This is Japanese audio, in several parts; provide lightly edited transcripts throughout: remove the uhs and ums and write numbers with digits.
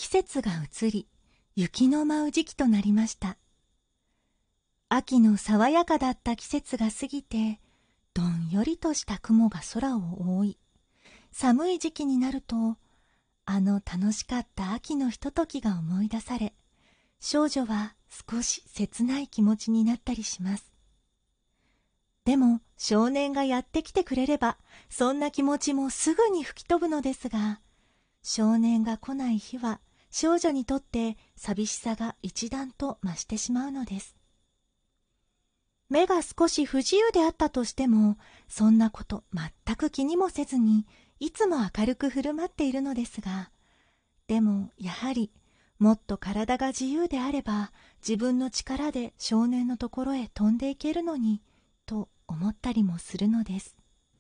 節が移り、雪の舞う時期となりました。秋の爽やかだった季節が過ぎて、どんよりとした雲が空を覆い、寒い時期になると、楽しかった秋のひとときが思い出され、少女は少し切ない気持ちになったりします。でも少年がやってきてくれれば、そんな気持ちもすぐに吹き飛ぶのですが、少年が来ない日は少女にとって寂しさが一段と増してしまうのです。目が少し不自由であったとしても、そんなこと全く気にもせずに、いつも明るく振る舞っているのですが、でもやはりもっと体が自由であれば、自分の力で少年のところへ飛んでいけるのに、と思ったりもするのです。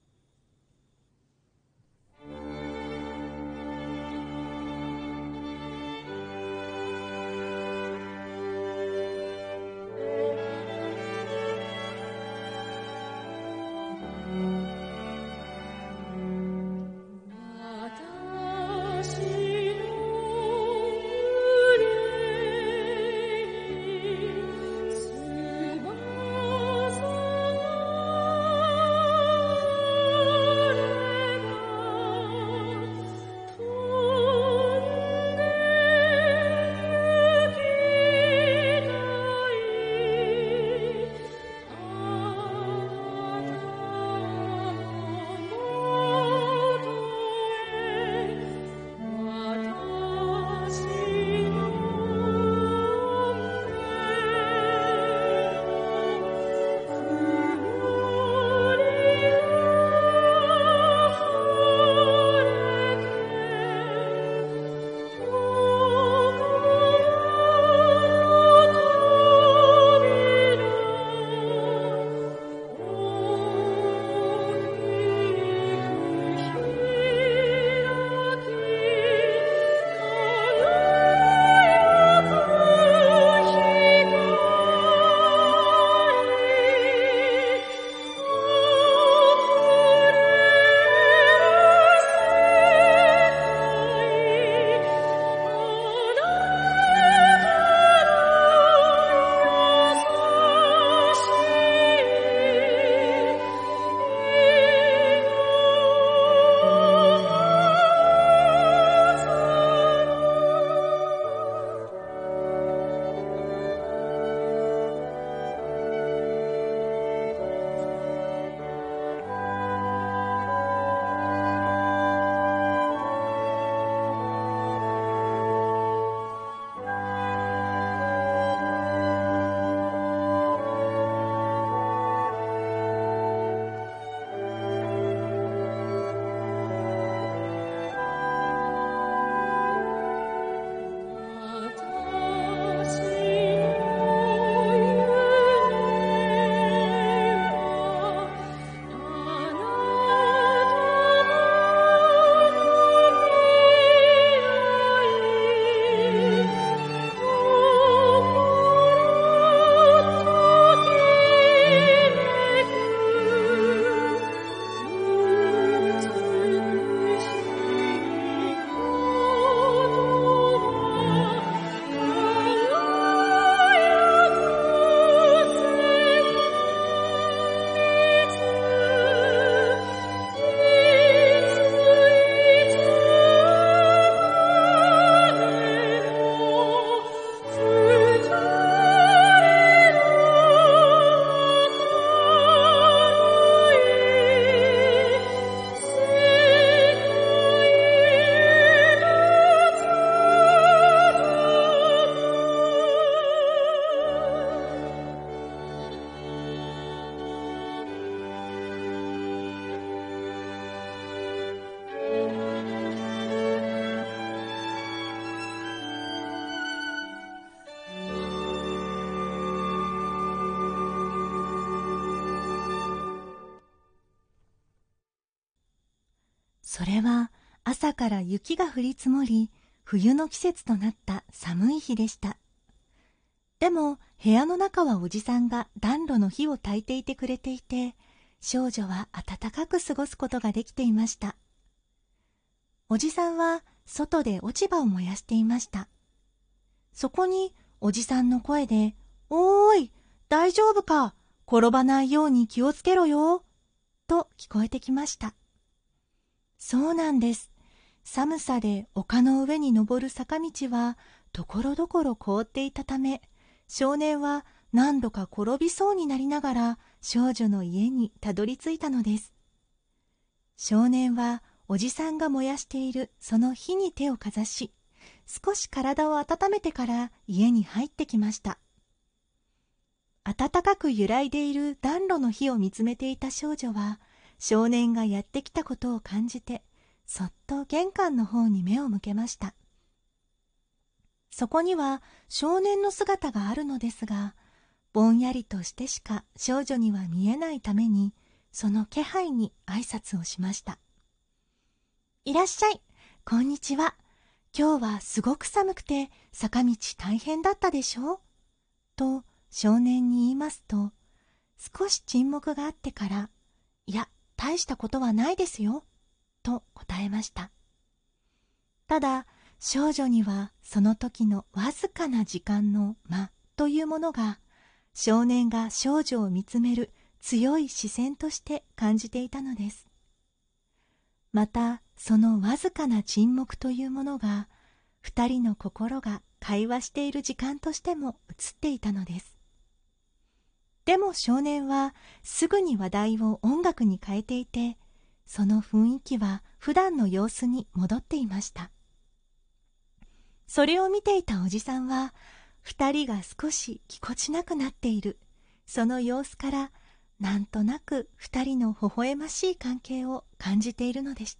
それは朝から雪が降り積もり、冬の季節となった寒い日でした。でも部屋の中はおじさんが暖炉の火を焚いていてくれていて、少女は暖かく過ごすことができていました。おじさんは外で落ち葉を燃やしていました。そこにおじさんの声で、おーい、大丈夫か、転ばないように気をつけろよ、と聞こえてきました。そうなんです。寒さで丘の上に登る坂道はところどころ凍っていたため、少年は何度か転びそうになりながら少女の家にたどり着いたのです。少年はおじさんが燃やしているその火に手をかざし、少し体を温めてから家に入ってきました。暖かく揺らいでいる暖炉の火を見つめていた少女は、少年がやってきたことを感じて、そっと玄関の方に目を向けました。そこには少年の姿があるのですが、ぼんやりとしてしか少女には見えないために、その気配に挨拶をしました。いらっしゃい、こんにちは。今日はすごく寒くて坂道大変だったでしょうと少年に言いますと、少し沈黙があってから、いや、大したことはないですよ、と答えました。ただ、少女にはその時のわずかな時間の間というものが、少年が少女を見つめる強い視線として感じていたのです。また、そのわずかな沈黙というものが、二人の心が会話している時間としても映っていたのです。でも少年はすぐに話題を音楽に変えていて、その雰囲気は普段の様子に戻っていました。それを見ていたおじさんは、二人が少しぎこちなくなっている、その様子から、なんとなく二人の微笑ましい関係を感じているのでした。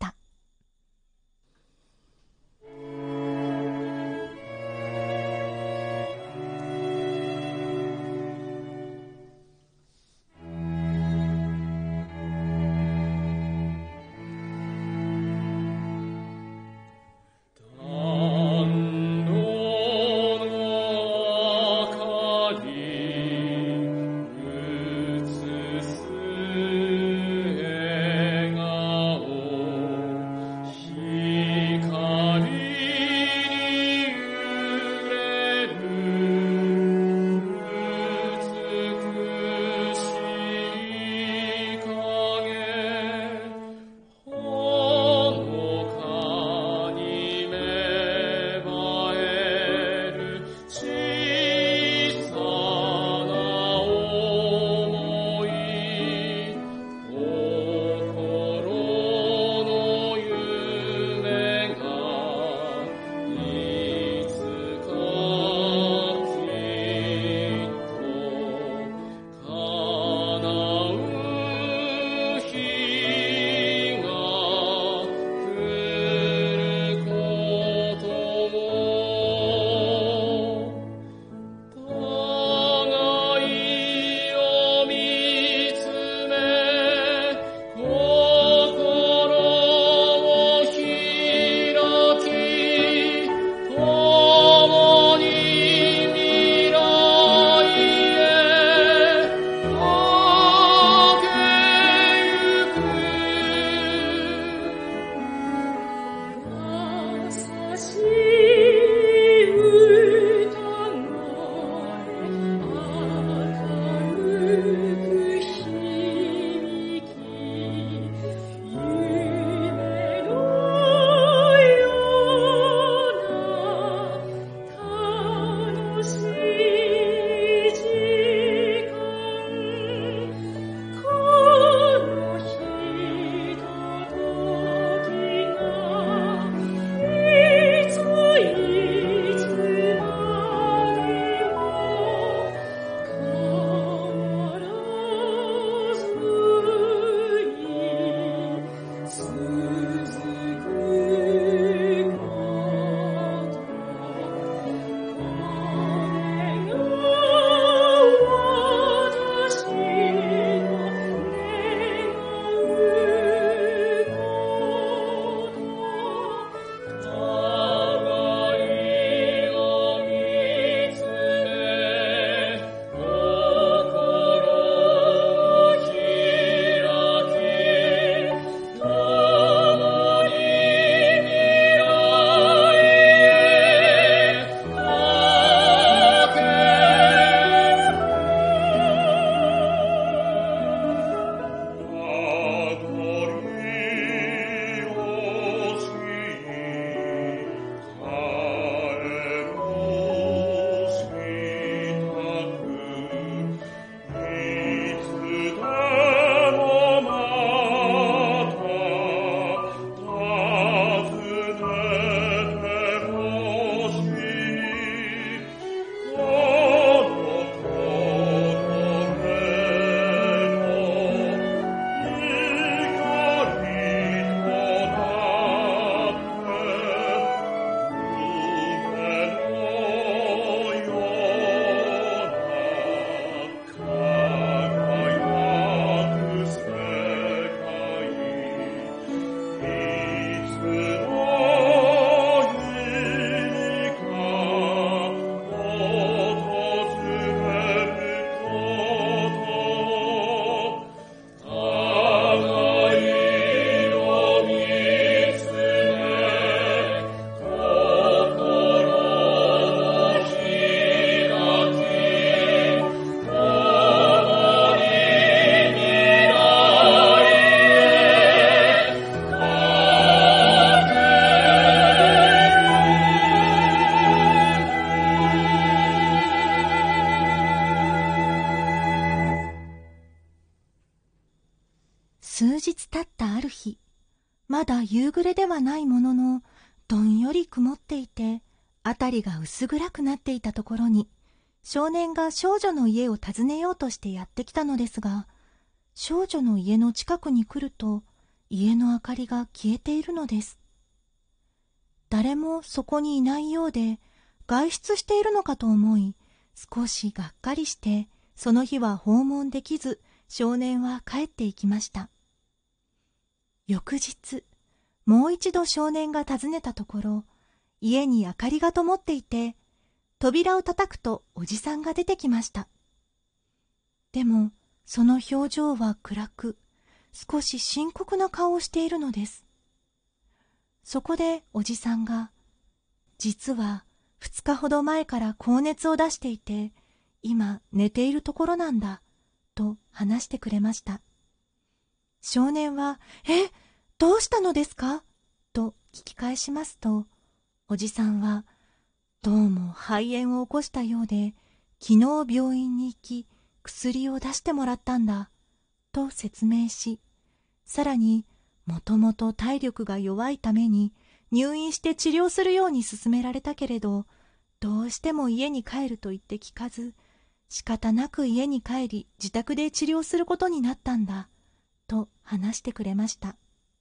まだ夕暮れではないものの、どんより曇っていて、あたりが薄暗くなっていたところに、少年が少女の家を訪ねようとしてやってきたのですが、少女の家の近くに来ると、家の明かりが消えているのです。誰もそこにいないようで、外出しているのかと思い、少しがっかりして、その日は訪問できず、少年は帰っていきました。翌日、もう一度少年が訪ねたところ、家に明かりが灯っていて、扉を叩くとおじさんが出てきました。でも、その表情は暗く、少し深刻な顔をしているのです。そこでおじさんが、実は2日ほど前から高熱を出していて、今寝ているところなんだ、と話してくれました。少年は、どうしたのですかと聞き返しますと、おじさんは、どうも肺炎を起こしたようで、昨日病院に行き、薬を出してもらったんだ、と説明し、さらに、もともと体力が弱いために、入院して治療するように勧められたけれど、どうしても家に帰ると言って聞かず、仕方なく家に帰り、自宅で治療することになったんだ、と話してくれました。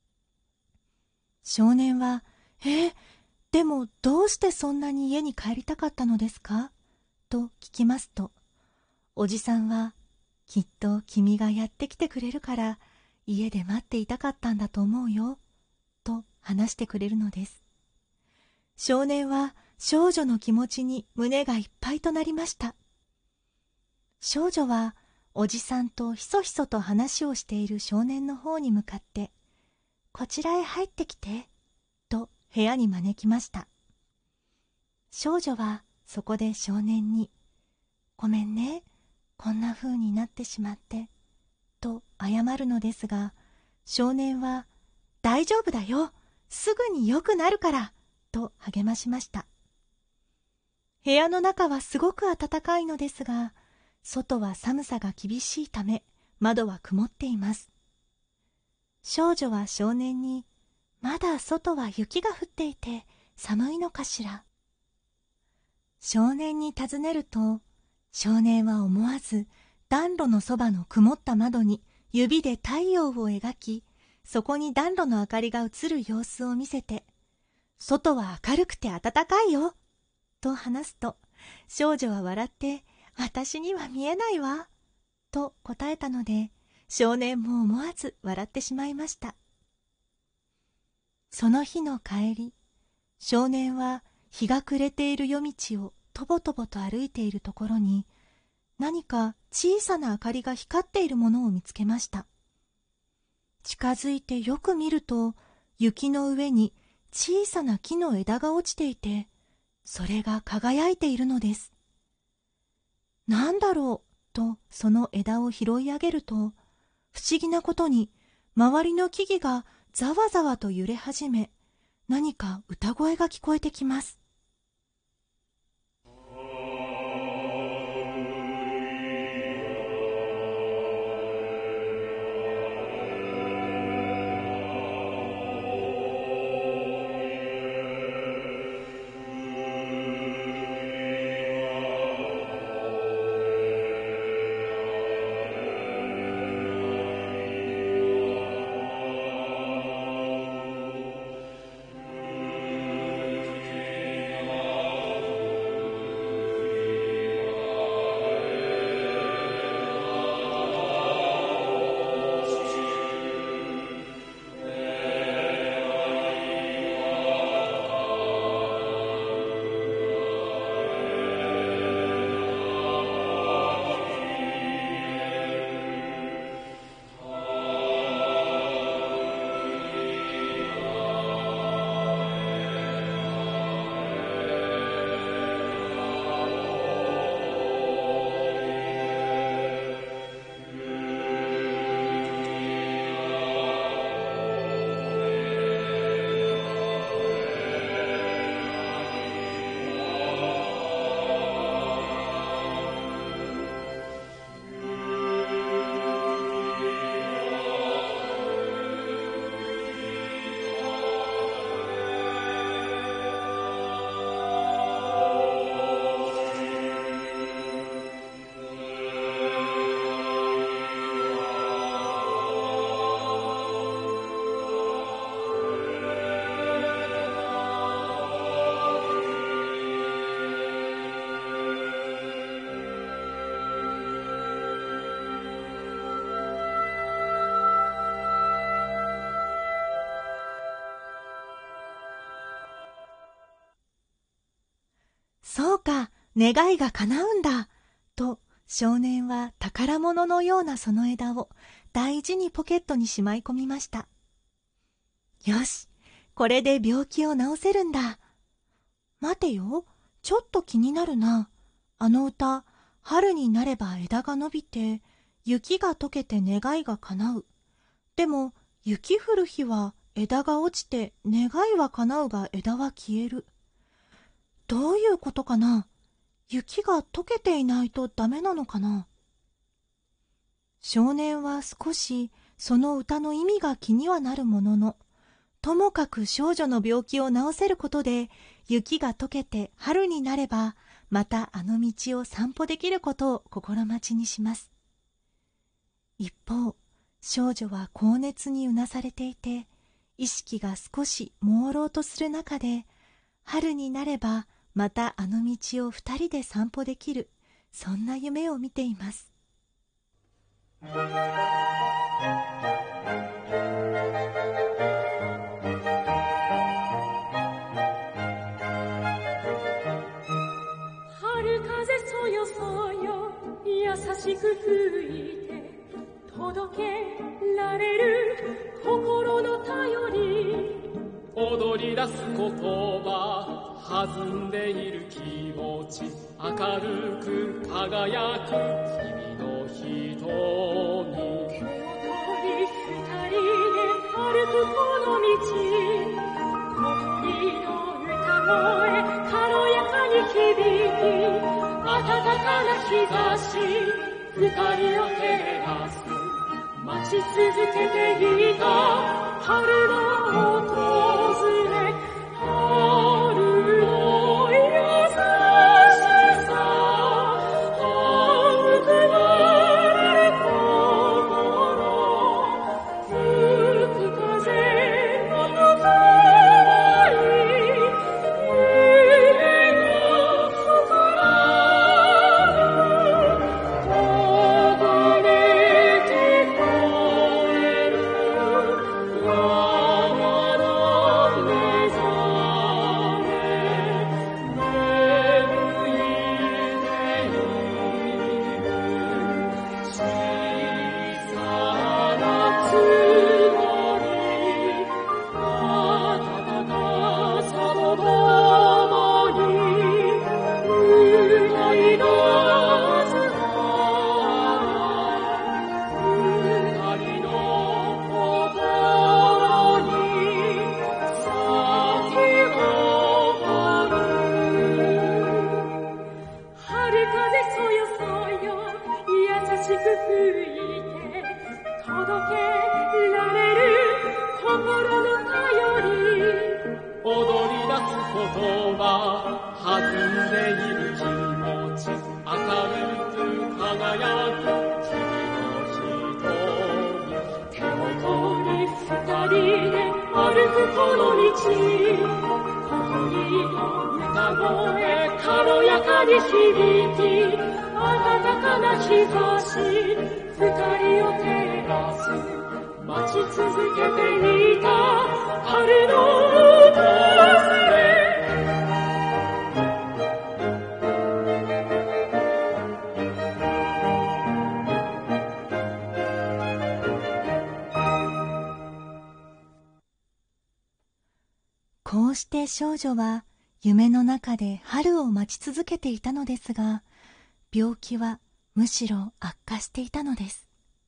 少年は、でもどうしてそんなに家に帰りたかったのですかと聞きますと、おじさんは、きっと君がやってきてくれるから、家で待っていたかったんだと思うよ、と話してくれるのです。少年は少女の気持ちに胸がいっぱいとなりました。少女はおじさんとひそひそと話をしている少年の方に向かって、こちらへ入ってきて、と部屋に招きました。少女はそこで少年に、ごめんね、こんな風になってしまって、と謝るのですが、少年は、大丈夫だよ、すぐに良くなるから、と励ましました。部屋の中はすごく暖かいのですが、外は寒さが厳しいため、窓は曇っています。少女は少年に、まだ外は雪が降っていて寒いのかしら。少年に尋ねると、少年は思わず暖炉のそばの曇った窓に指で太陽を描き、そこに暖炉の明かりが映る様子を見せて、外は明るくて暖かいよ、と話すと、少女は笑って、私には見えないわ、と答えたので、少年も思わず笑ってしまいました。その日の帰り、少年は日が暮れている夜道をとぼとぼと歩いているところに、何か小さな明かりが光っているものを見つけました。近づいてよく見ると、雪の上に小さな木の枝が落ちていて、それが輝いているのです。なんだろうとその枝を拾い上げると、不思議なことに周りの木々がざわざわと揺れ始め、何か歌声が聞こえてきます。 そうか、願いが叶うんだ。と少年は宝物のようなその枝を大事にポケットにしまい込みました。よし、これで病気を治せるんだ。待てよ、ちょっと気になるな。あの歌、春になれば枝が伸びて、雪が溶けて願いが叶う。でも、雪降る日は枝が落ちて願いは叶うが枝は消える。どういうことかな？雪が溶けていないとダメなのかな？少年は少しその歌の意味が気にはなるものの、ともかく少女の病気を治せることで、雪が溶けて春になれば、またあの道を散歩できることを心待ちにします。一方、少女は高熱にうなされていて、意識が少し朦朧とする中で、春になればまたあの道を二人で散歩できる、そんな夢を見ています。 春風そよそよ優しく吹いて届けられる心の頼り、踊り出す言葉弾んでいる気持ち、明るく輝く君の瞳、手を取り二人で歩くこの道、小鳥の歌声軽やかに響き、暖かな日差し二人を照らす、待ち続けていた春の訪れ、春の優しさ育まれる心、吹く風の中に夢が膨らむ、途切れて聞こえる山の目覚め、眠いている小さなつもり、暖かさとともに歌い出すなら、二人の心に咲き誇る。春風そよそよ優しく吹いて届けられる心の頼り、踊り出す言葉弾んでいる気持ち、明るく輝く君の瞳、手を取り二人で歩くこの道、小鳥の歌声軽やかに響き、暖かな日差し二人を照らす、待ち続けていた春の訪れ。 こうして少女は夢の中で春を待ち続けていたのですが、病気はむしろ悪化していたのです。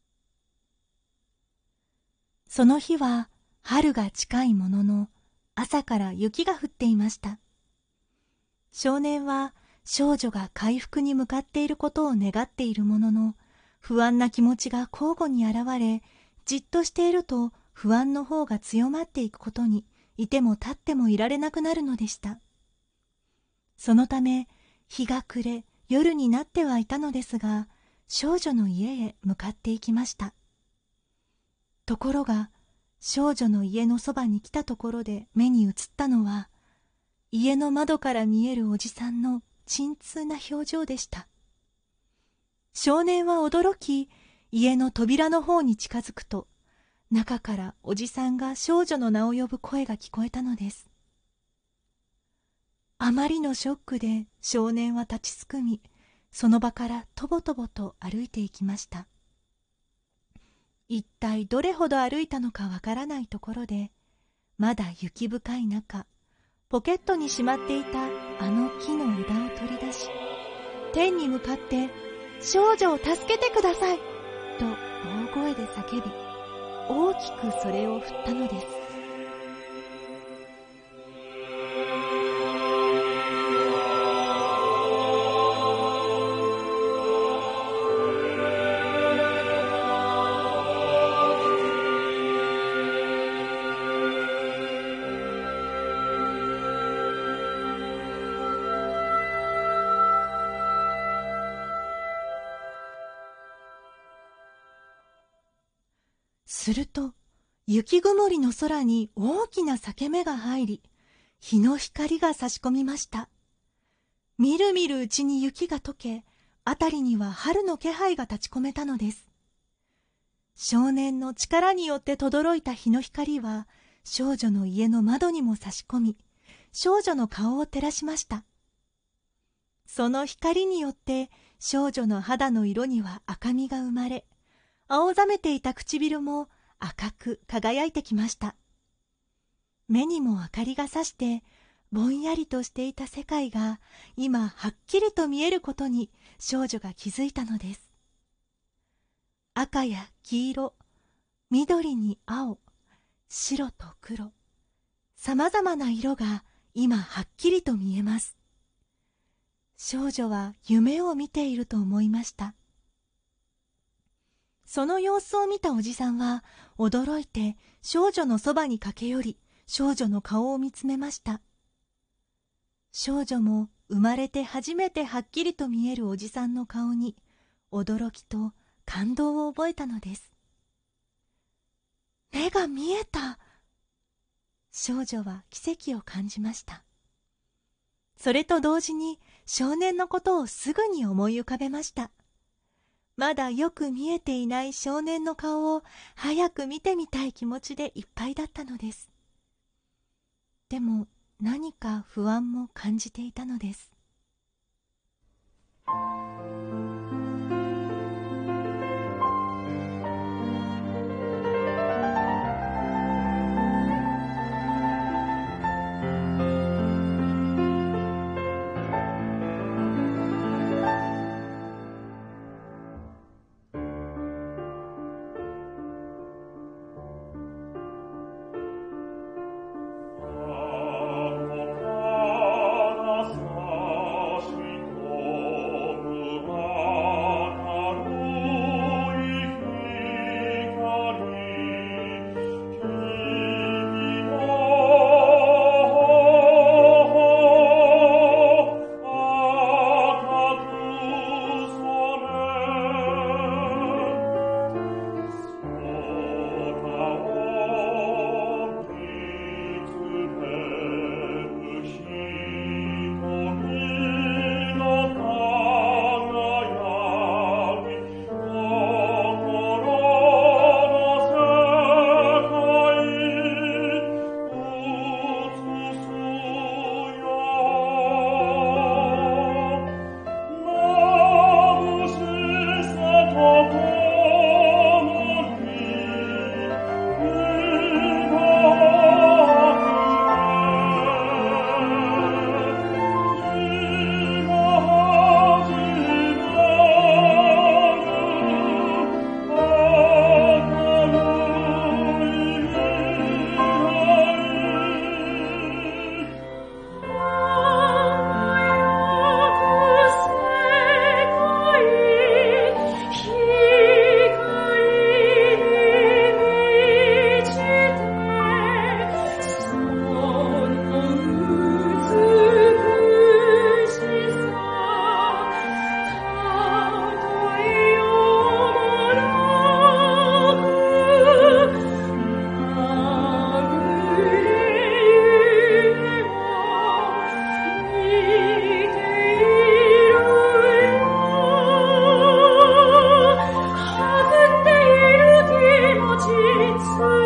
その日は春が近いものの、朝から雪が降っていました。少年は少女が回復に向かっていることを願っているものの、不安な気持ちが交互に現れ、じっとしていると不安の方が強まっていくことに、いても立ってもいられなくなるのでした。そのため、日が暮れ、夜になってはいたのですが、少女の家へ向かっていきました。ところが、少女の家のそばに来たところで目に映ったのは、家の窓から見えるおじさんの沈痛な表情でした。少年は驚き、家の扉の方に近づくと、中からおじさんが少女の名を呼ぶ声が聞こえたのです。 あまりのショックで少年は立ちすくみ、その場からとぼとぼと歩いていきました。一体どれほど歩いたのかわからないところで、まだ雪深い中、ポケットにしまっていたあの木の枝を取り出し、天に向かって少女を助けてくださいと大声で叫び、大きくそれを振ったのです。すると、雪曇りの空に大きな裂け目が入り、日の光が差し込みました。みるみるうちに雪が溶け、あたりには春の気配が立ち込めたのです。少年の力によって轟いた日の光は、少女の家の窓にも差し込み、少女の顔を照らしました。その光によって、少女の肌の色には赤みが生まれ、青ざめていた唇も赤く輝いてきました。目にも明かりがさして、ぼんやりとしていた世界が今はっきりと見えることに少女が気づいたのです。赤や黄色、緑に青、白と黒、さまざまな色が今はっきりと見えます。少女は夢を見ていると思いました。その様子を見たおじさんは驚いて少女のそばに駆け寄り、少女の顔を見つめました。少女も生まれて初めてはっきりと見えるおじさんの顔に驚きと感動を覚えたのです。目が見えた。少女は奇跡を感じました。それと同時に少年のことをすぐに思い浮かべました。まだよく見えていない少年の顔を早く見てみたい気持ちでいっぱいだったのです。でも何か不安も感じていたのです。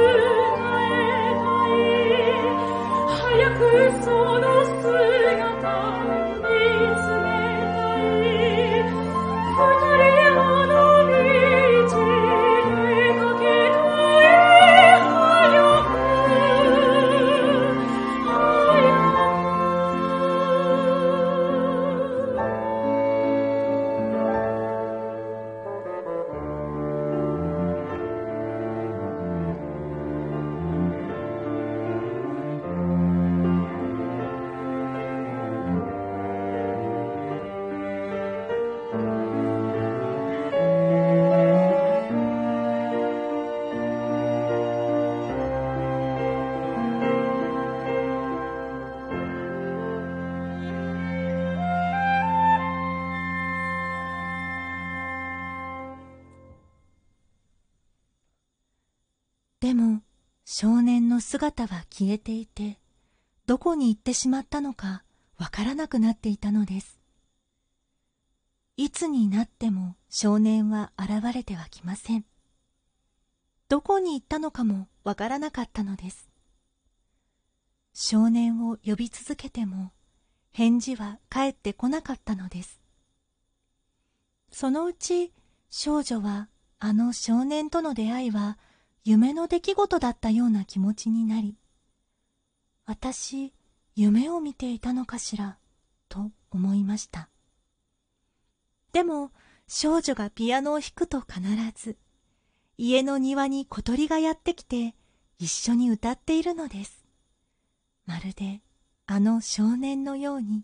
早くその姿少年の姿は消えていて、どこに行ってしまったのかわからなくなっていたのです。いつになっても少年は現れてはきません。どこに行ったのかもわからなかったのです。少年を呼び続けても返事は返ってこなかったのです。そのうち少女はあの少年との出会いは夢の出来事だったような気持ちになり、私、夢を見ていたのかしらと思いました。でも少女がピアノを弾くと必ず家の庭に小鳥がやってきて一緒に歌っているのです。まるであの少年のように。